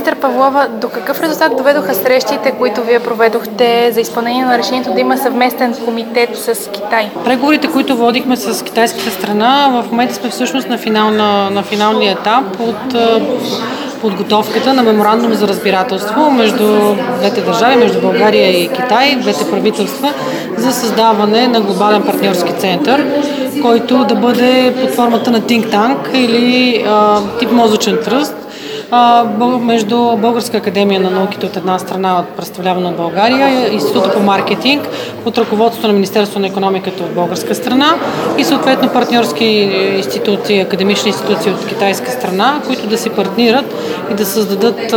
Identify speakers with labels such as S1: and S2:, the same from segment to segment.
S1: Министър Павлова, до какъв резултат доведоха срещите, които вие проведохте за изпълнение на решението да има съвместен комитет с Китай?
S2: Преговорите, които водихме с китайската страна, в момента сме всъщност на финалния етап от подготовката на меморандум за разбирателство между двете държави, между България и Китай, двете правителства, за създаване на глобален партньорски център, който да бъде под формата на think tank или тип мозъчен тръст между Българска академия на науките от една страна, представлявана от България, Института по маркетинг под ръководството на Министерството на икономиката от българска страна и съответно партньорски институции, академични институции от китайска страна, които да си партнират и да създадат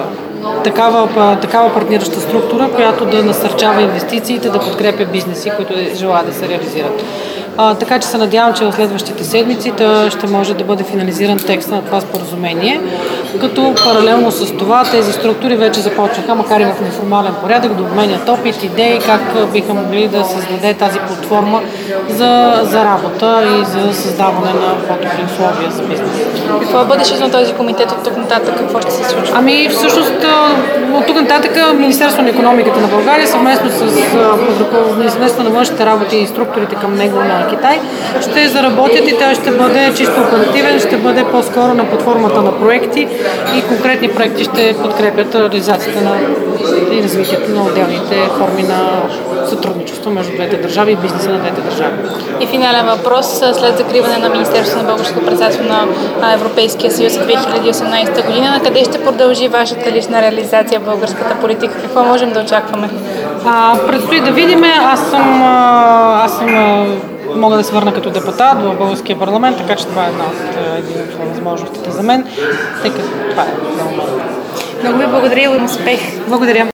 S2: такава партнираща структура, която да насърчава инвестициите, да подкрепя бизнеси, които желаят да се реализират. Така че се надявам, че в следващите седмици ще може да бъде финализиран текст на това споразумение, като паралелно с това тези структури вече започнаха, макар и в неформален порядък, да обменят опит, идеи, как биха могли да създаде тази платформа за работа и за създаване на по-добри условия за бизнес.
S1: Какво е бъдещето на този комитет от тук нататък? Какво ще се случва?
S2: Всъщност от тук нататък Министерството на икономиката на България съвместно с Министерството на външните работи и структурите към него на Китай ще заработят и той ще бъде чисто оперативен, ще бъде по-скоро на платформата на проекти и конкретни проекти ще подкрепят реализацията и развитието на отделните форми на сътрудничество между двете държави и бизнеса на двете държави.
S1: И финален въпрос. След закриване на Министерството на българското председателство на Европейския съюз в 2018 година, на къде ще продължи вашата лична реализация в българската политика? Какво можем да очакваме?
S2: Предстои да видим. Аз мога да се върна като депутат в българския парламент, така че това е една от възможностите за мен, тъй като това е за момента.
S1: Много ви благодаря и успех!
S2: Благодаря.